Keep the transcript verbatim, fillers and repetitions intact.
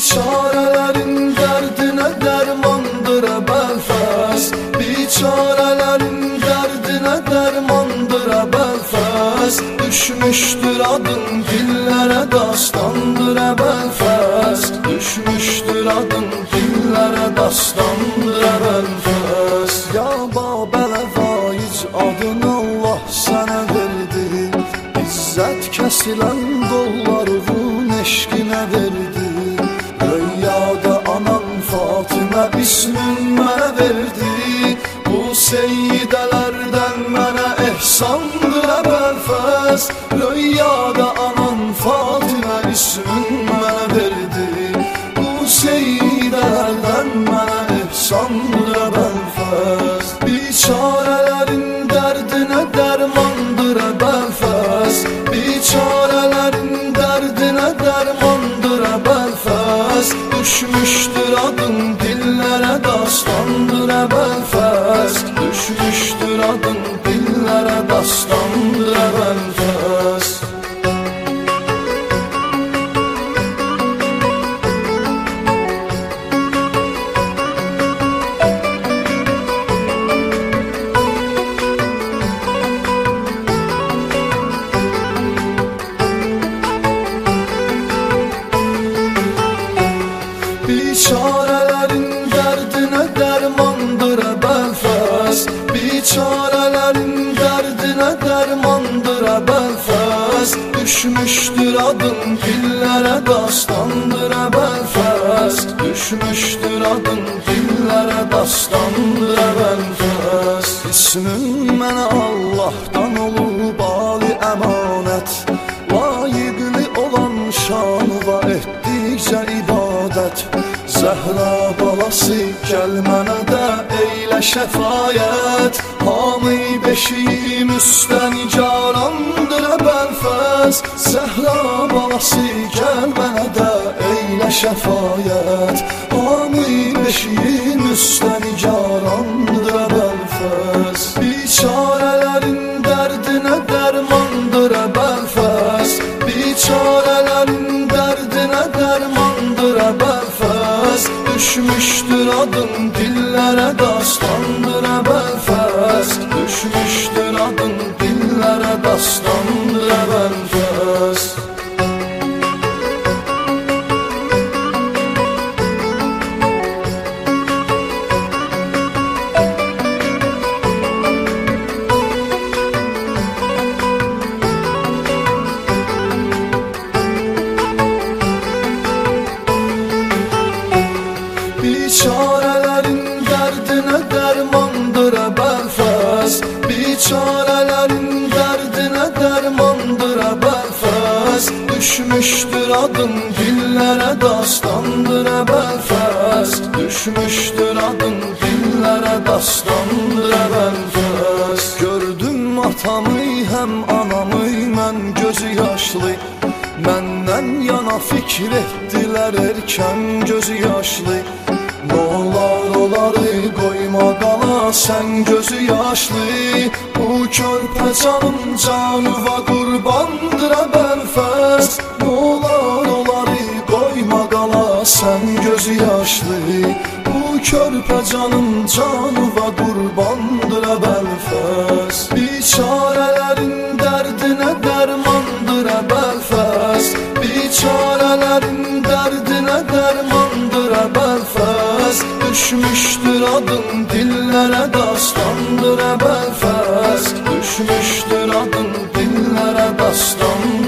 Biçarelerin derdine dermandır Belfast. Biçarelerin derdine dermandır Belfast. Düşmüştür adın dillere dastandır Belfast. Düşmüştür adın dillere dastandır Belfast. Ya Babelə vaiz adın Allah sana verdi. İzzət kesilen qollarının eşqinə verdi. Rüyada anan Fatimə ismin mənə verdi. Bu seyyidələrdən mənə ehsandır Belfast. Rüyada anan Fatimə ismin mənə verdi. Bu seyyidələrdən mənə ehsandır Belfast. Biçarələrin dərdinə dərmandır Belfast. Biçarələrin dərdinə dərmandır Belfast. Düşmüştür adın dillere dastandır Belfast. Düşmüştür adın dillere dastandır Belfast. Biçarelerin derdine dermandır Belfast. Biçarelerin derdine dermandır Belfast. Düşmüştür adın dillere dastandır Belfast. Düşmüştür adın dillere dastandır Belfast. İsmin mənə Allah'tan olub ali əmanət. Layiqli olan şanıva etdikcə ibadət. Zəhra balası gəl mənə də eylə şəfayət. Hamı beşiyim üstən carandır Belfast. Zəhra balası gəl mənə də eylə şəfayət. Hamı beşiyim üstən carandır Belfast. Biçarələrin dərdinə dərmandır Belfast. Biçarələrin dərdinə dərmandır Belfast. Düşmüştür adın dillere dastandır Belfast. Düşmüştür adın dillere dastandır Belfast. Biçarələrin dərdinə dərmandır Belfast. Biçarələrin dərdinə dərmandır Belfast. Düşmüştür adın dillere dastandır Belfast. Düşmüştür adın dillere dastandır Belfast. Gördüm atamı hem anamı mən gözü yaşlı. Məndən yana fikir etdilər erkən gözü yaşlı. Nolar oları koyma qala sen gözü yaşlı. Bu körpə canım canıva qurbandır Belfast. Nolar oları koyma qala sen gözü yaşlı. Bu körpə canım canıva qurbandır Belfast. Biçarələrin dərdinə dərmandır Belfast. Biçarələrin dərdinə dərmandır Belfast. Düşmüştür adın dillere dastandır Belfast. Düşmüştür adın dillere dastandır